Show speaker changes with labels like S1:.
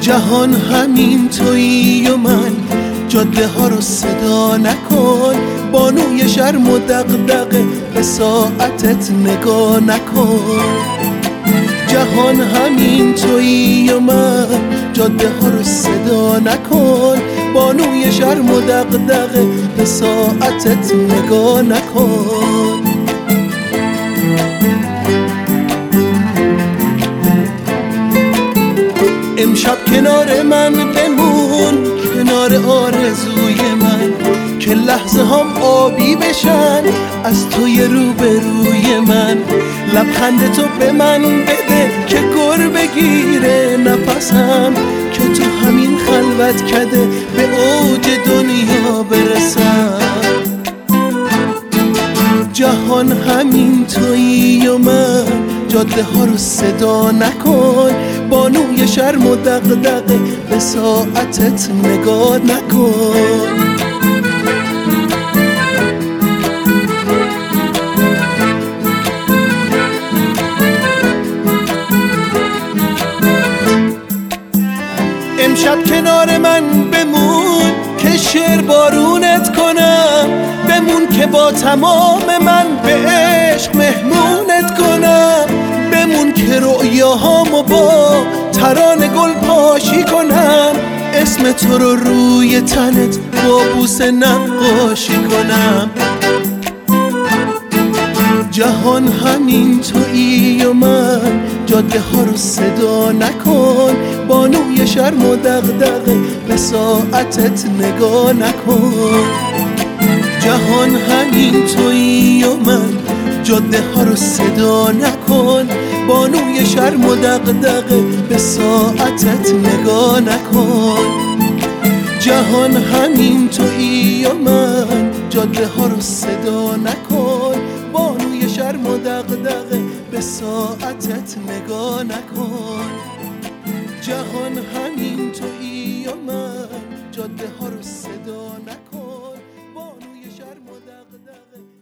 S1: جهان همین تویی و من، جاده ها رو صدا نکن، بانوی شرم و دغدغه به ساعتت نگاه نکن. جهان همین تویی و من، جاده ها رو صدا نکن، بانوی شرم و دغدغه به ساعتت نگاه نکن. امشب کنار من بمون، کنار آرزوی من، که لحظه هم آبی بشن از توی روبروی من. لبخند تو به من بده که گر بگیره نفسم، که تو همین خلوت کده به اوج دنیا برسم. جهان همین تویی و من، جاده ها رو صدا نکن، بانوی شرم و دغدغه به ساعتت نگاه نکن. امشب کنار من بمون که شعر بارونت کنم، بمون که با تمام من به عشق مهمونت کنم، بمون که رؤیاهامو با ترانه گل پاشی کنم، اسم تو رو روی تنت با بوسه نقاشی کنم. جهان همین تویی و من، جاده ها رو صدا نکن، بانوی شرم و دغدغه به ساعتت نگاه نکن. جهان همین تویی و من، جاده ها رو صدا نکن، بانوی شرم و دغدغه به ساعتت نگاه نکن. جهان همین تویی و من، جاده ها رو صدا نکن، بانوی شرم و دغدغه به ساعتت نگاه نکن. جهان همین تویی و من، جاده ها رو صدا نکن، بانوی شرم و دغدغه